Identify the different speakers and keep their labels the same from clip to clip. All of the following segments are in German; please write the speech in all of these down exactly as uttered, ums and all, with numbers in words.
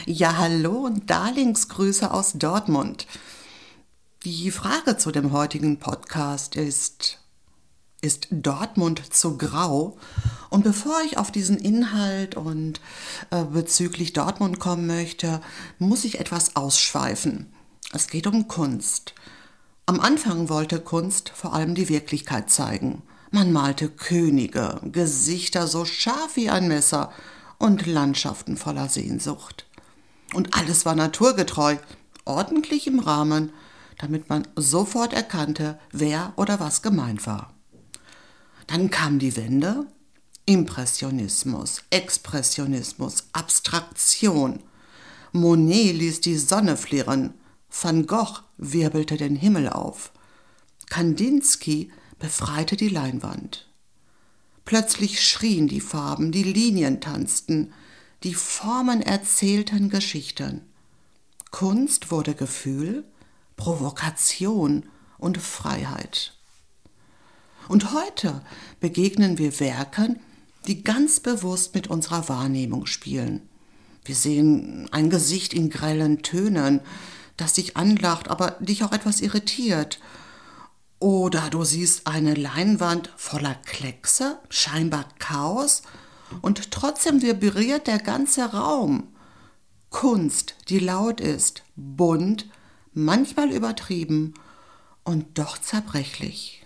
Speaker 1: Ja, hallo und Darlingsgrüße aus Dortmund. Die Frage zu dem heutigen Podcast ist, ist Dortmund zu grau? Und bevor ich auf diesen Inhalt und äh, bezüglich Dortmund kommen möchte, muss ich etwas ausschweifen. Es geht um Kunst. Am Anfang wollte Kunst vor allem die Wirklichkeit zeigen. Man malte Könige, Gesichter so scharf wie ein Messer und Landschaften voller Sehnsucht. Und alles war naturgetreu, ordentlich im Rahmen, damit man sofort erkannte, wer oder was gemeint war. Dann kam die Wende, Impressionismus, Expressionismus, Abstraktion. Monet ließ die Sonne flirren, Van Gogh wirbelte den Himmel auf, Kandinsky befreite die Leinwand. Plötzlich schrien die Farben, die Linien tanzten, die Formen erzählten Geschichten. Kunst wurde Gefühl, Provokation und Freiheit. Und heute begegnen wir Werken, die ganz bewusst mit unserer Wahrnehmung spielen. Wir sehen ein Gesicht in grellen Tönen, das dich anlacht, aber dich auch etwas irritiert. Oder du siehst eine Leinwand voller Kleckse, scheinbar Chaos, und trotzdem vibriert der ganze Raum. Kunst, die laut ist, bunt, manchmal übertrieben und doch zerbrechlich.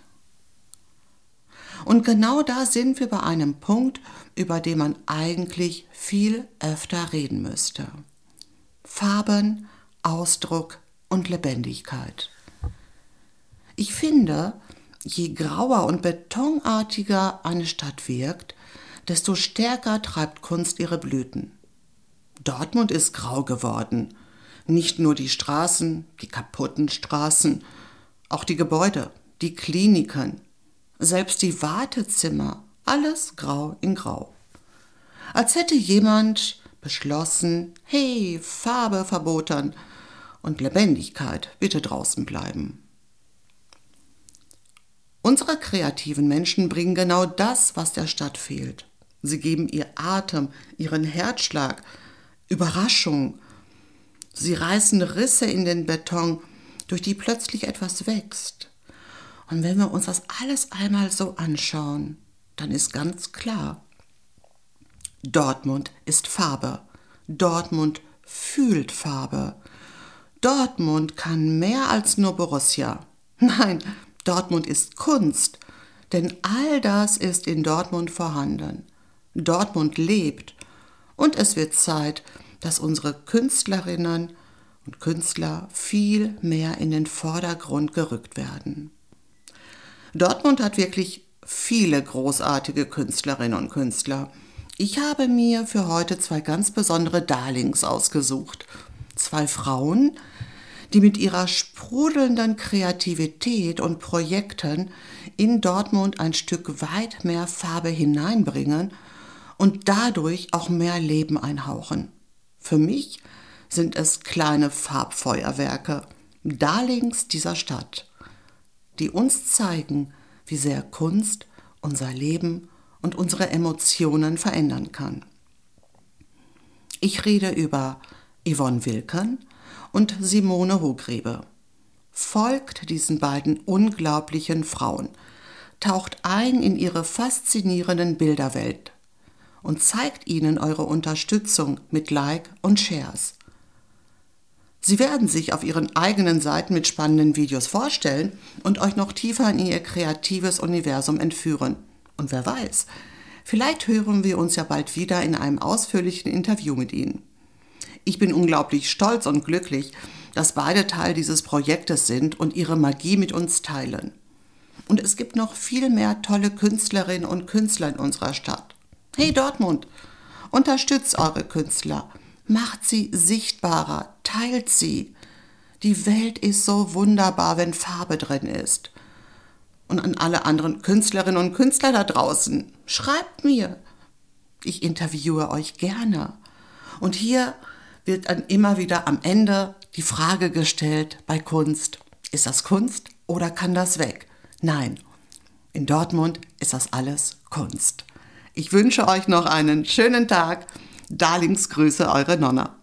Speaker 1: Und genau da sind wir bei einem Punkt, über den man eigentlich viel öfter reden müsste. Farben, Ausdruck und Lebendigkeit. Ich finde, je grauer und betonartiger eine Stadt wirkt, desto stärker treibt Kunst ihre Blüten. Dortmund ist grau geworden. Nicht nur die Straßen, die kaputten Straßen, auch die Gebäude, die Kliniken, selbst die Wartezimmer, alles grau in grau. Als hätte jemand beschlossen, hey, Farbe verboten und Lebendigkeit, bitte draußen bleiben. Unsere kreativen Menschen bringen genau das, was der Stadt fehlt. Sie geben ihr Atem, ihren Herzschlag, Überraschung. Sie reißen Risse in den Beton, durch die plötzlich etwas wächst. Und wenn wir uns das alles einmal so anschauen, dann ist ganz klar, Dortmund ist Farbe. Dortmund fühlt Farbe. Dortmund kann mehr als nur Borussia. Nein, Dortmund ist Kunst, denn all das ist in Dortmund vorhanden. Dortmund lebt und es wird Zeit, dass unsere Künstlerinnen und Künstler viel mehr in den Vordergrund gerückt werden. Dortmund hat wirklich viele großartige Künstlerinnen und Künstler. Ich habe mir für heute zwei ganz besondere Darlings ausgesucht. Zwei Frauen, die mit ihrer sprudelnden Kreativität und Projekten in Dortmund ein Stück weit mehr Farbe hineinbringen und dadurch auch mehr Leben einhauchen. Für mich sind es kleine Farbfeuerwerke, Darlings dieser Stadt, die uns zeigen, wie sehr Kunst unser Leben und unsere Emotionen verändern kann. Ich rede über Yvonne Wilken und Simone Hochgrebe. Folgt diesen beiden unglaublichen Frauen, taucht ein in ihre faszinierenden Bilderwelt und zeigt ihnen eure Unterstützung mit Like und Shares. Sie werden sich auf ihren eigenen Seiten mit spannenden Videos vorstellen und euch noch tiefer in ihr kreatives Universum entführen. Und wer weiß, vielleicht hören wir uns ja bald wieder in einem ausführlichen Interview mit ihnen. Ich bin unglaublich stolz und glücklich, dass beide Teil dieses Projektes sind und ihre Magie mit uns teilen. Und es gibt noch viel mehr tolle Künstlerinnen und Künstler in unserer Stadt. Hey Dortmund, unterstützt eure Künstler, macht sie sichtbarer, teilt sie. Die Welt ist so wunderbar, wenn Farbe drin ist. Und an alle anderen Künstlerinnen und Künstler da draußen, schreibt mir. Ich interviewe euch gerne. Und hier wird dann immer wieder am Ende die Frage gestellt bei Kunst, ist das Kunst oder kann das weg? Nein, in Dortmund ist das alles Kunst. Ich wünsche euch noch einen schönen Tag. Darlingsgrüße, eure Nonna.